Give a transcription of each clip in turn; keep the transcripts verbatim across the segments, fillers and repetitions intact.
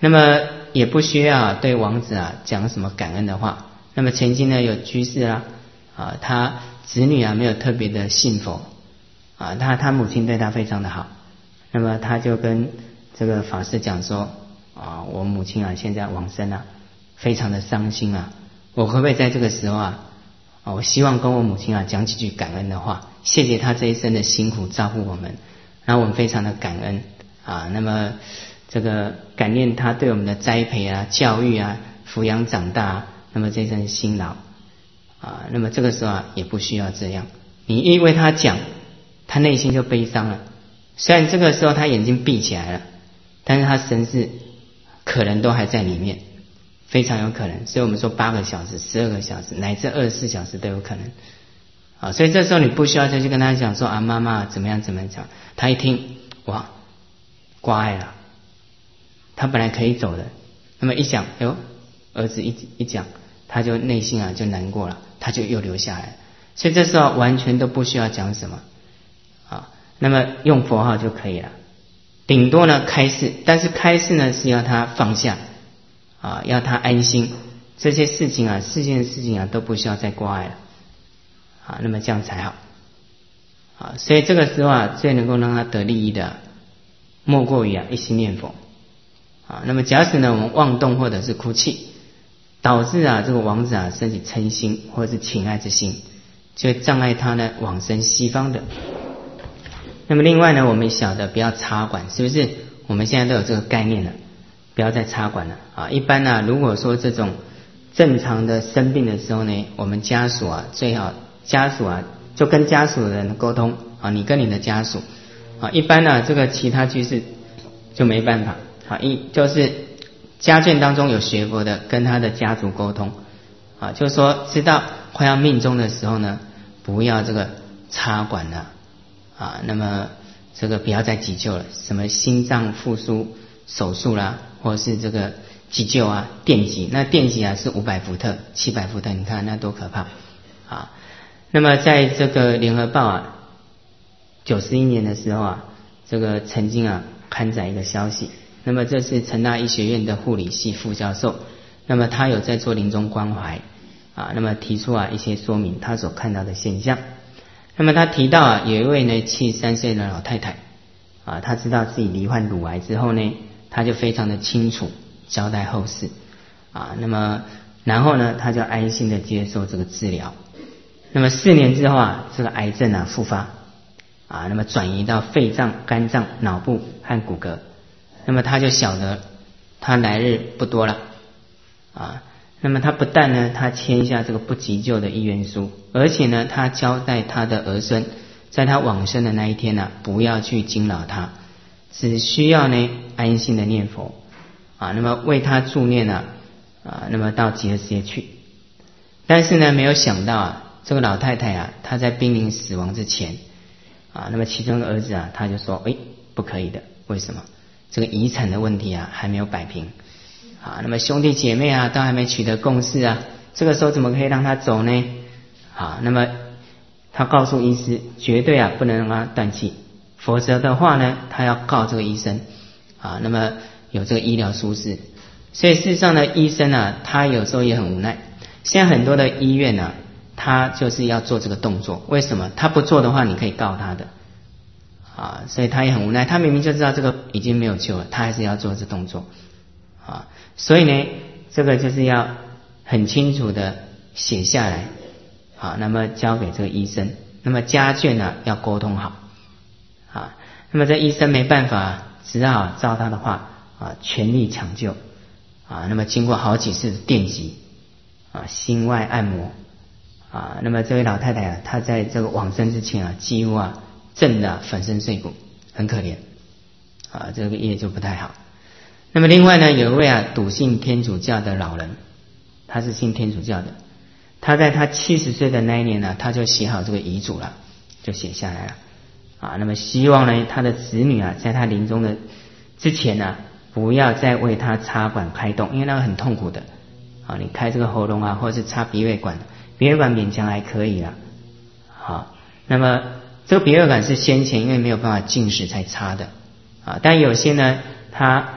那么也不需要对王子啊讲什么感恩的话。那么曾经呢有居士啊啊，他子女啊没有特别的信佛啊，他他母亲对他非常的好，那么他就跟这个法师讲说啊，我母亲啊现在往生啊，非常的伤心啊，我可不可以在这个时候啊，啊我希望跟我母亲啊讲几句感恩的话，谢谢她这一生的辛苦照顾我们，然后我们非常的感恩啊，那么这个感念她对我们的栽培啊、教育啊、抚养长大啊，那么这一生辛劳啊，那么这个时候啊也不需要这样，你一为他讲，他内心就悲伤了。虽然这个时候他眼睛闭起来了，但是他神识可能都还在里面，非常有可能。所以我们说八个小时、十二个小时，乃至二十四小时都有可能啊。所以这时候你不需要再去跟他讲说啊，妈妈怎么样怎么样讲，他一听哇，挂碍了，他本来可以走的，那么一想，哎呦，儿子一一讲，他就内心啊就难过了，他就又留下来。所以这时候完全都不需要讲什么啊，那么用佛号就可以了，顶多呢开示，但是开示呢是要他放下啊，要他安心，这些事情啊，世间的事情啊都不需要再挂碍了啊，那么这样才好啊。所以这个时候啊，最能够让他得利益的、啊，莫过于啊一心念佛啊。那么假使呢我们妄动或者是哭泣，导致啊这个王子啊升起嗔心或者是情爱之心，就会障碍他呢往生西方的。那么另外呢，我们晓得不要插管，是不是？我们现在都有这个概念了，不要再插管了啊。一般呢、啊，如果说这种正常的生病的时候呢，我们家属啊最好家属啊就跟家属的人沟通啊，你跟你的家属啊，一般呢、啊、这个其他居士就没办法啊，一就是家眷当中有学佛的，跟他的家族沟通啊，就是说知道快要命终的时候呢，不要这个插管了啊，那么这个不要再急救了，什么心脏复苏手术啦，或者是这个急救啊，电击，那电击啊是五百伏特、七百伏特，你看那多可怕啊！那么在这个联合报啊，九十一年的时候啊，这个曾经啊刊载一个消息，那么这是成大医学院的护理系副教授，那么他有在做临终关怀啊，那么提出啊一些说明他所看到的现象。那么他提到啊，有一位呢七十三岁的老太太啊，她知道自己罹患乳癌之后呢，她就非常的清楚交代后事啊，那么然后呢，她就安心的接受这个治疗。那么四年之后啊，这个癌症啊复发啊，那么转移到肺脏、肝脏、脑部和骨骼，那么她就晓得她来日不多了啊。那么他不但呢，他签下这个不急救的意愿书，而且呢，他交代他的儿孙，在他往生的那一天呢、啊，不要去惊扰他，只需要呢安心的念佛啊，那么为他助念啊啊，那么到极乐世界去。但是呢，没有想到啊，这个老太太啊，她在濒临死亡之前啊，那么其中的儿子啊，他就说，哎，不可以的，为什么？这个遗产的问题啊，还没有摆平。啊，那么兄弟姐妹啊，都还没取得共识啊，这个时候怎么可以让他走呢？啊，那么他告诉医师，绝对啊不能让他断气，否则的话呢，他要告这个医生啊。那么有这个医疗疏失，所以事实上呢，医生啊，他有时候也很无奈。现在很多的医院啊，他就是要做这个动作，为什么？他不做的话，你可以告他的啊，所以他也很无奈。他明明就知道这个已经没有救了，他还是要做这动作啊。所以呢，这个就是要很清楚的写下来，好，那么交给这个医生，那么家眷呢要沟通好，啊，那么这医生没办法，只好照他的话啊，全力抢救，啊，那么经过好几次的电击，啊，心外按摩，啊，那么这位老太太啊，她在这个往生之前啊，几乎啊震得粉身碎骨，很可怜，啊，这个业就不太好。那么另外呢，有一位啊笃信天主教的老人，他是信天主教的，他在他七十岁的那一年呢，他就写好这个遗嘱了，就写下来了啊。那么希望呢，他的子女啊，在他临终的之前呢，不要再为他插管开动，因为那个很痛苦的啊。你开这个喉咙啊，或者是插鼻胃管，鼻胃管勉强还可以啦。好，那么这个鼻胃管是先前因为没有办法进食才插的啊，但有些呢，他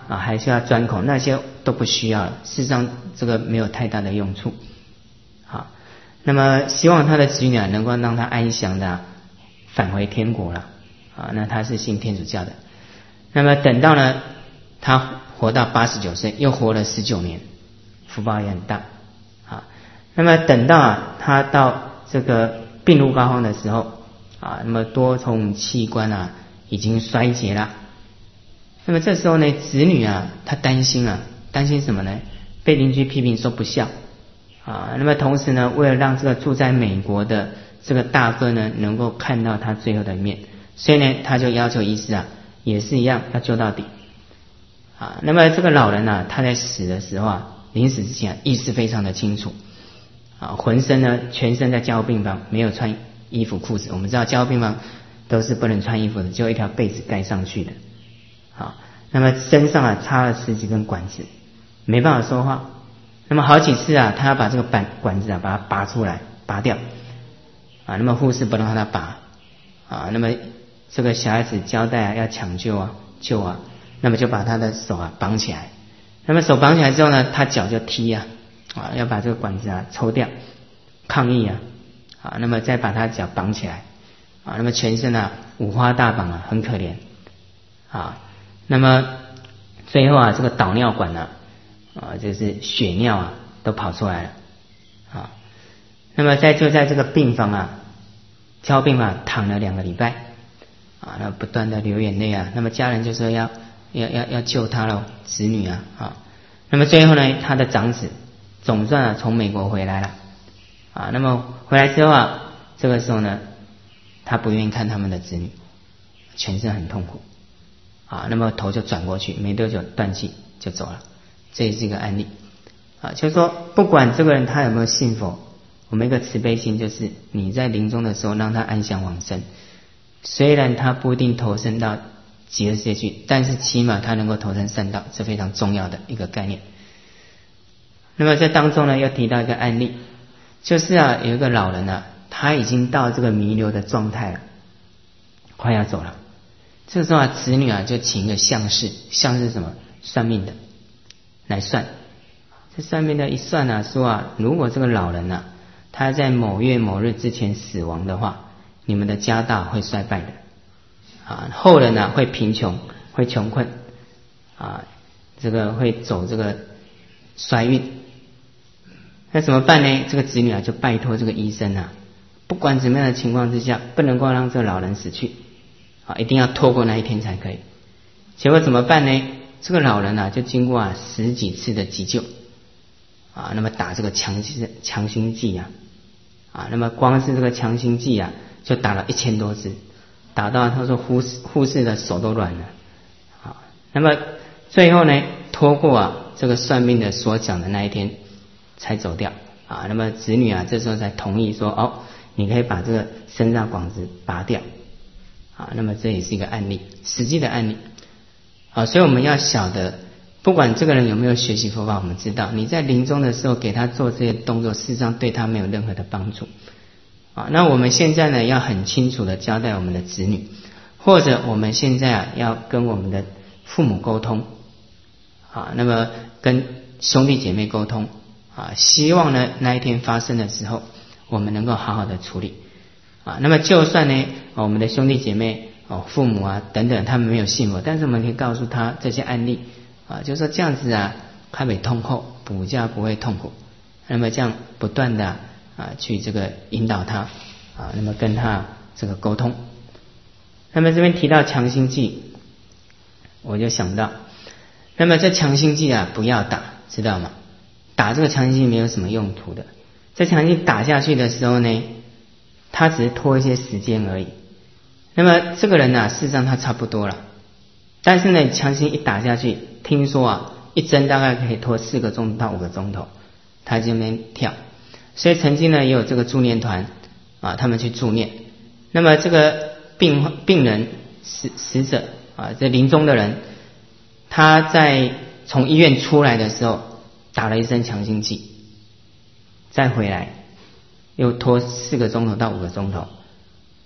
啊还需要钻孔，那些都不需要了，事实上这个没有太大的用处。好，那么希望他的子女啊能够让他安详的、啊、返回天国了啊，那他是信天主教的。那么等到呢他活到八十九岁，又活了十九年，福报也很大啊。那么等到啊他到这个病入膏肓的时候啊，那么多重器官啊已经衰竭了。那么这时候呢，子女啊他担心啊，担心什么呢？被邻居批评说不孝啊。那么同时呢，为了让这个住在美国的这个大哥呢能够看到他最后的一面，所以呢他就要求医师啊也是一样要救到底啊。那么这个老人啊，他在死的时候啊，临死之前、啊、意识非常的清楚啊，浑身呢全身在加护病房没有穿衣服裤子，我们知道加护病房都是不能穿衣服的，只有一条被子盖上去的。好，那么身上啊插了十几根管子，没办法说话。那么好几次啊，他要把这个板管子啊把它拔出来，拔掉啊。那么护士不能让他拔啊。那么这个小孩子交代啊要抢救啊救啊，那么就把他的手啊绑起来。那么手绑起来之后呢，他脚就踢啊啊，要把这个管子啊抽掉，抗议啊啊。那么再把他脚绑起来啊，那么全身啊五花大绑啊，很可怜啊。那么最后啊，这个导尿管呢啊，就是血尿啊都跑出来了啊。那么在就在这个病房啊，加护病房躺了两个礼拜啊，那不断的流眼泪啊。那么家人就说要要要要救他了，子女啊啊。那么最后呢，他的长子总算啊从美国回来了啊。那么回来之后啊，这个时候呢，他不愿意看他们的子女，全身很痛苦啊。那么头就转过去，没多久断气就走了。这也是一个案例啊，就是说不管这个人他有没有信佛，我们一个慈悲心就是你在临终的时候让他安详往生，虽然他不一定投生到极乐世界去，但是起码他能够投生善道，是非常重要的一个概念。那么在当中呢，又提到一个案例，就是啊有一个老人啊，他已经到这个弥留的状态了，快要走了。这时候啊，子女啊就请一个相士，相士是什么？算命的来算。这算命的一算啊，说啊，如果这个老人啊，他在某月某日之前死亡的话，你们的家道会衰败的啊，后人啊会贫穷，会穷困啊，这个会走这个衰运。那怎么办呢？这个子女啊就拜托这个医生啊，不管怎么样的情况之下，不能够让这个老人死去啊，一定要拖过那一天才可以。结果怎么办呢？这个老人啊就经过啊十几次的急救啊，那么打这个强强心剂啊啊，那么光是这个强心剂啊就打了一千多支，打到他说护士护士的手都软了啊。那么最后呢，拖过啊这个算命的所讲的那一天才走掉啊。那么子女啊这时候才同意说，哦，你可以把这个身上管子拔掉啊。那么这也是一个案例，实际的案例啊。所以我们要晓得，不管这个人有没有学习佛法，我们知道你在临终的时候给他做这些动作，事实上对他没有任何的帮助啊。那我们现在呢要很清楚的交代我们的子女，或者我们现在啊要跟我们的父母沟通啊，那么跟兄弟姐妹沟通啊，希望呢那一天发生的时候，我们能够好好的处理啊。那么就算呢我们的兄弟姐妹哦父母啊等等他们没有信佛，但是我们可以告诉他这些案例啊，就是说这样子啊，开北痛后补觉不会痛苦。那么这样不断的啊去这个引导他啊，那么跟他这个沟通。那么这边提到强心剂，我就想到，那么这强心剂啊不要打，知道吗？打这个强心剂没有什么用途的。这强心剂打下去的时候呢，它只是拖一些时间而已。那么这个人啊，事实上他差不多了，但是呢，强心一打下去，听说啊，一针大概可以拖四个钟到五个钟头，他就没跳。所以曾经呢，也有这个助念团啊，他们去助念。那么这个病病人死死者啊，这临终的人，他在从医院出来的时候打了一针强心剂，再回来又拖四个钟头到五个钟头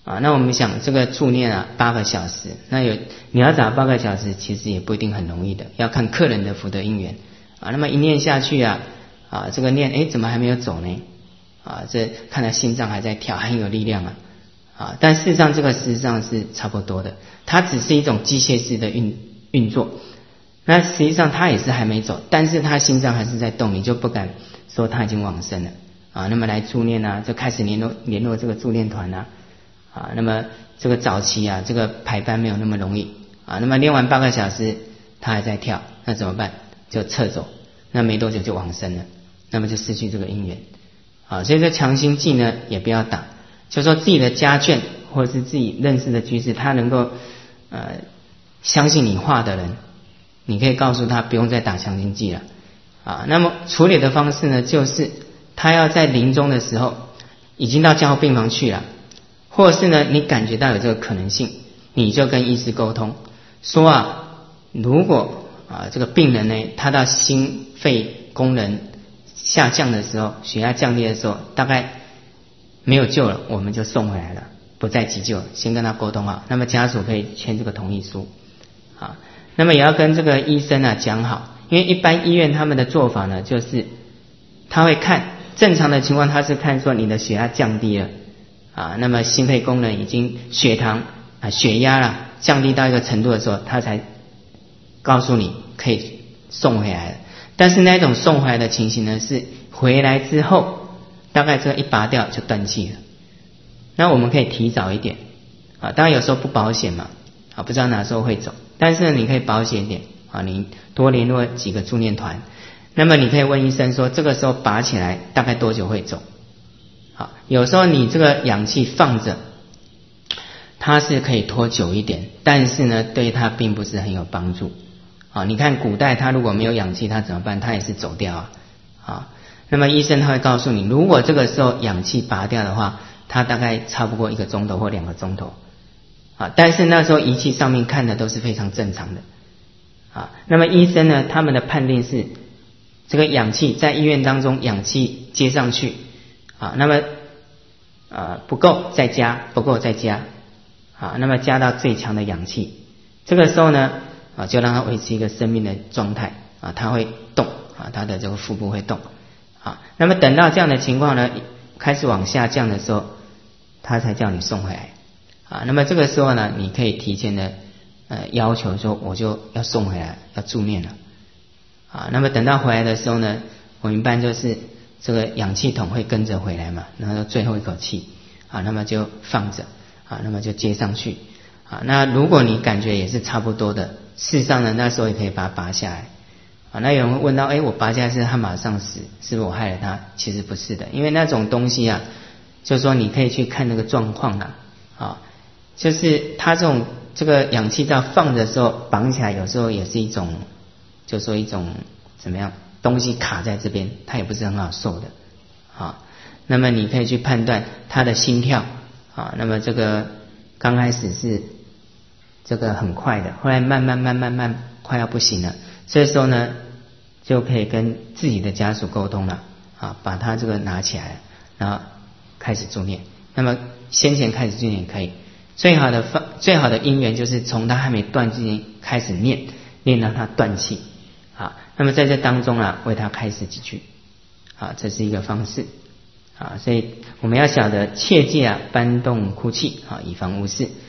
啊。那我们想这个助念啊八个小时，那有你要找八个小时，其实也不一定很容易的，要看客人的福德因缘啊。那么一念下去啊啊，这个念哎怎么还没有走呢？啊，这看来心脏还在跳，很有力量啊啊。但事实上这个事实上是差不多的，它只是一种机械式的运运作。那实际上他也是还没走，但是他心脏还是在动，你就不敢说他已经往生了啊。那么来助念啊，就开始联络联络这个助念团啊啊。那么这个早期啊，这个排班没有那么容易啊。那么练完八个小时，他还在跳，那怎么办？就撤走，那没多久就往生了，那么就失去这个因缘啊。所以说强心剂呢也不要打，就说自己的家眷或者是自己认识的居士，他能够呃相信你话的人。你可以告诉他不用再打强心剂了啊。那么处理的方式呢，就是他要在临终的时候已经到加护病房去了，或者是呢你感觉到有这个可能性，你就跟医师沟通说啊，如果啊这个病人呢他到心肺功能下降的时候，血压降低的时候，大概没有救了，我们就送回来了，不再急救，先跟他沟通好。那么家属可以签这个同意书啊。那么也要跟这个医生啊讲好，因为一般医院他们的做法呢，就是他会看正常的情况，他是看说你的血压降低了啊，那么心肺功能已经血糖啊血压啦降低到一个程度的时候，他才告诉你可以送回来了。但是那种送回来的情形呢，是回来之后大概这个一拔掉就断气了。那我们可以提早一点啊，当然有时候不保险嘛啊，不知道哪时候会走。但是呢，你可以保险一点啊，你多联络几个助念团。那么你可以问医生说，这个时候拔起来大概多久会走？好，有时候你这个氧气放着，它是可以拖久一点，但是呢，对它并不是很有帮助。啊，你看古代他如果没有氧气，他怎么办？他也是走掉啊。啊，那么医生他会告诉你，如果这个时候氧气拔掉的话，他大概差不多一个钟头或两个钟头。啊，但是那时候仪器上面看的都是非常正常的啊。那么医生呢，他们的判定是这个氧气在医院当中氧气接上去啊，那么呃不够再加，不够再加啊，那么加到最强的氧气，这个时候呢啊就让它维持一个生命的状态啊，它会动啊，它的这个腹部会动啊。那么等到这样的情况呢开始往下降的时候，他才叫你送回来。啊，那么这个时候呢，你可以提前的呃要求说，我就要送回来，要助念了啊。那么等到回来的时候呢，我们一般就是这个氧气筒会跟着回来嘛，然后最后一口气啊，那么就放着啊，那么就接上去啊。那如果你感觉也是差不多的，事实上呢，那时候也可以把它拔下来啊。那有人会问到，哎，我拔下来是他马上死，是不是我害了他？其实不是的，因为那种东西啊，就是说你可以去看那个状况啦啊。就是它这种这个氧气罩放的时候绑起来，有时候也是一种，就说一种怎么样东西卡在这边，它也不是很好受的啊。那么你可以去判断他的心跳啊，那么这个刚开始是这个很快的，后来慢慢慢慢慢快要不行了，这时候呢就可以跟自己的家属沟通了啊，把他这个拿起来，然后开始助念。那么先前开始助念也可以。最好的方最好的因缘就是从他还没断之前开始念，念到他断气啊。那么在这当中啊，为他开示几句啊，这是一个方式啊。所以我们要晓得切记啊，搬动哭泣啊，以防误事。